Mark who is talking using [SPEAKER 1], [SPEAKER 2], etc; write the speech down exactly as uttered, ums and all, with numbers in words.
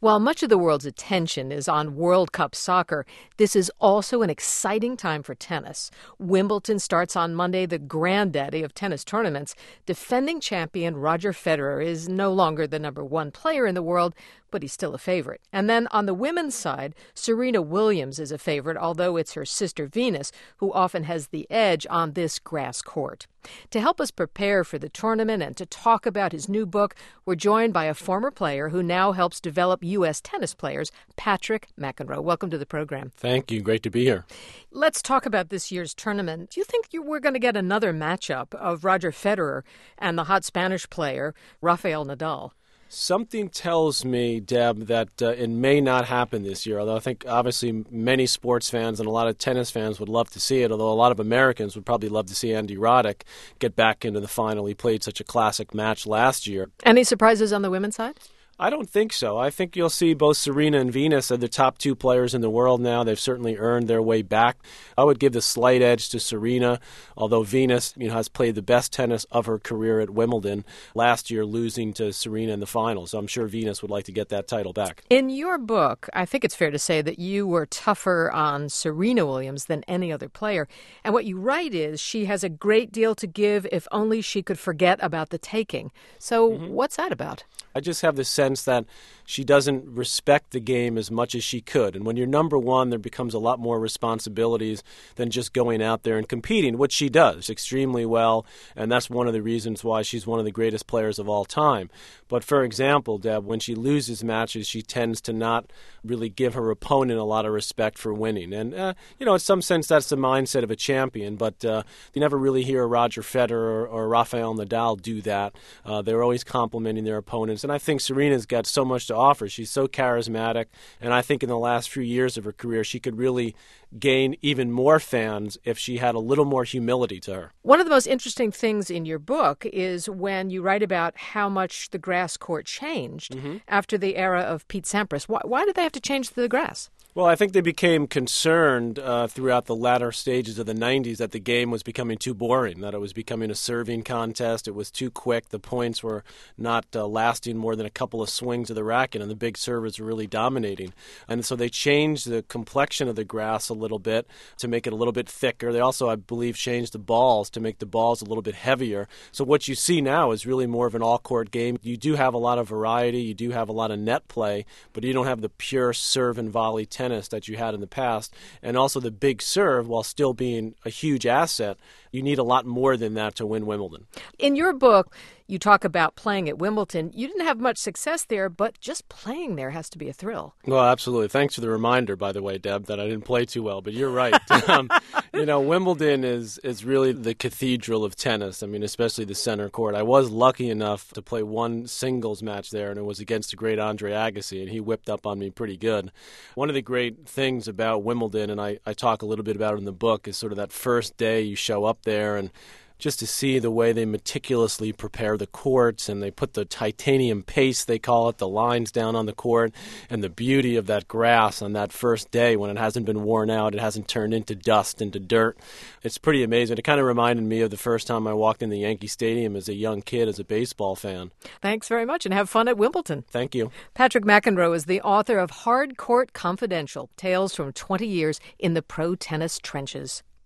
[SPEAKER 1] While much of the world's attention is on World Cup soccer, this is also an exciting time for tennis. Wimbledon starts on Monday, the granddaddy of tennis tournaments. Defending champion Roger Federer is no longer the number one player in the world, but he's still a favorite. And then on the women's side, Serena Williams is a favorite, although it's her sister Venus who often has the edge on this grass court. To help us prepare for the tournament and to talk about his new book, we're joined by a former player who now helps develop U S tennis players, Patrick McEnroe. Welcome to the program.
[SPEAKER 2] Thank you. Great to be here.
[SPEAKER 1] Let's talk about this year's tournament. Do you think you, we're going to get another matchup of Roger Federer and the hot Spanish player, Rafael Nadal?
[SPEAKER 2] Something tells me, Deb, that uh, it may not happen this year, although I think obviously many sports fans and a lot of tennis fans would love to see it, although a lot of Americans would probably love to see Andy Roddick get back into the final. He played such a classic match last year.
[SPEAKER 1] Any surprises on the women's side?
[SPEAKER 2] I don't think so. I think you'll see both Serena and Venus are the top two players in the world now. They've certainly earned their way back. I would give the slight edge to Serena, although Venus, you know, has played the best tennis of her career at Wimbledon last year, losing to Serena in the finals. So I'm sure Venus would like to get that title back.
[SPEAKER 1] In your book, I think it's fair to say that you were tougher on Serena Williams than any other player. And what you write is she has a great deal to give if only she could forget about the taking. So mm-hmm. What's that about?
[SPEAKER 2] I just have the sense that she doesn't respect the game as much as she could. And when you're number one, there becomes a lot more responsibilities than just going out there and competing, which she does extremely well. And that's one of the reasons why she's one of the greatest players of all time. But for example, Deb, when she loses matches, she tends to not really give her opponent a lot of respect for winning. And, uh, you know, in some sense, that's the mindset of a champion. But uh, you never really hear Roger Federer or, or Rafael Nadal do that. Uh, they're always complimenting their opponents. And I think Serena's got so much to offer. She's so charismatic. And I think in the last few years of her career, she could really gain even more fans if she had a little more humility to her.
[SPEAKER 1] One of the most interesting things in your book is when you write about how much the grass court changed mm-hmm. after the era of Pete Sampras. Why, why did they have to change the grass?
[SPEAKER 2] Well, I think they became concerned uh, throughout the latter stages of the nineties that the game was becoming too boring, that it was becoming a serving contest. It was too quick. The points were not uh, lasting more than a couple of swings of the racket, and the big servers were really dominating. And so they changed the complexion of the grass a little bit to make it a little bit thicker. They also, I believe, changed the balls to make the balls a little bit heavier. So what you see now is really more of an all-court game. You do have a lot of variety. You do have a lot of net play, but you don't have the pure serve and volley tennis that you had in the past, and also the big serve, while still being a huge asset, you need a lot more than that to win Wimbledon. In
[SPEAKER 1] your book, you talk about playing at Wimbledon. You didn't have much success there, but just playing there has to be a thrill.
[SPEAKER 2] Well, absolutely. Thanks for the reminder, by the way, Deb, that I didn't play too well, but you're right. um, you know, Wimbledon is, is really the cathedral of tennis. I mean, especially the center court. I was lucky enough to play one singles match there, and it was against the great Andre Agassi, and he whipped up on me pretty good. One of the great things about Wimbledon, and I, I talk a little bit about it in the book, is sort of that first day you show up there and just to see the way they meticulously prepare the courts, and they put the titanium paste, they call it, the lines down on the court, and the beauty of that grass on that first day when it hasn't been worn out, it hasn't turned into dust, into dirt. It's pretty amazing. It kind of reminded me of the first time I walked in the Yankee Stadium as a young kid, as a baseball fan.
[SPEAKER 1] Thanks very much, and have fun at Wimbledon.
[SPEAKER 2] Thank you.
[SPEAKER 1] Patrick McEnroe is the author of Hard Court Confidential, Tales from twenty years in the Pro Tennis Trenches.